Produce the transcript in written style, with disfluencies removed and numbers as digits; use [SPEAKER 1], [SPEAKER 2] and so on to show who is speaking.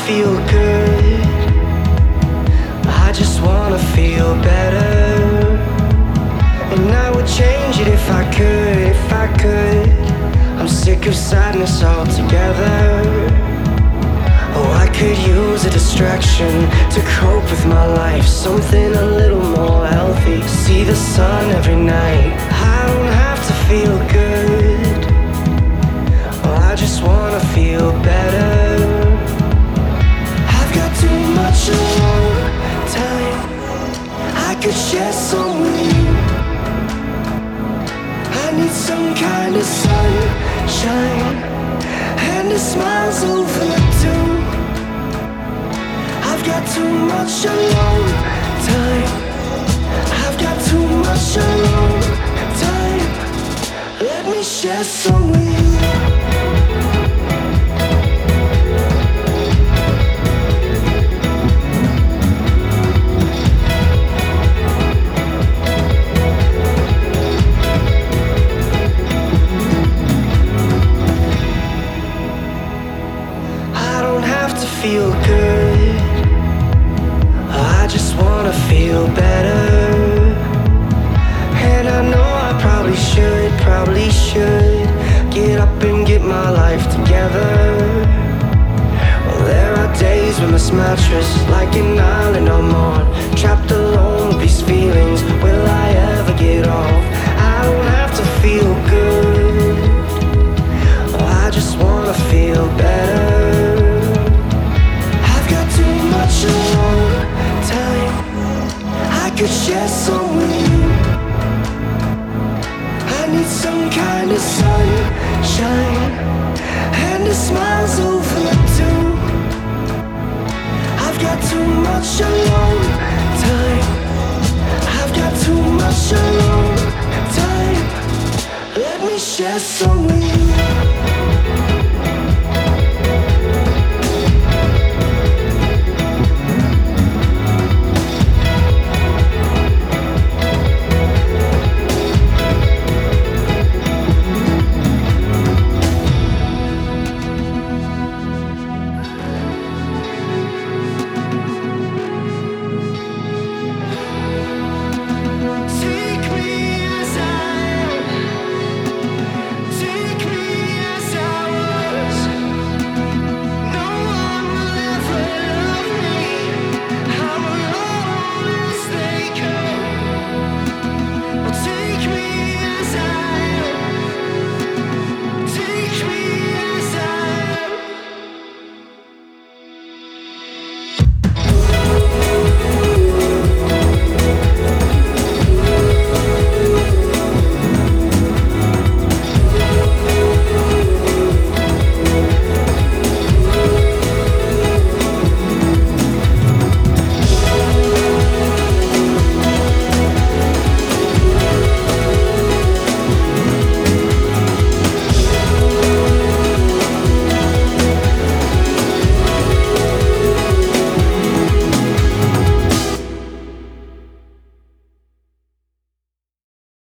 [SPEAKER 1] feel good. I just wanna feel better. And I would change it if I could, if I could. I'm sick of sadness altogether. Oh, I could use a distraction to cope with my life. Something a little more healthy. See the sun every night. I don't have to feel good. Oh, I just wanna feel better. I've got too much alone time. I could share some with you. I need some kind of sunshine and a smile's overdue. I've got too much alone time. I've got too much alone time. Let me share some with you. Feel good. I just wanna feel better. And I know I probably should get up and get my life together. Well, there are days when this mattress like an island I'm on, trapped alone with these feelings. Will I ever get off? I don't have to feel good. I just wanna feel better. Alone time. I could share some with you. I need some kind of sunshine and a smile's overdue. I've got too much alone time. I've got too much alone time. Let me share some with you.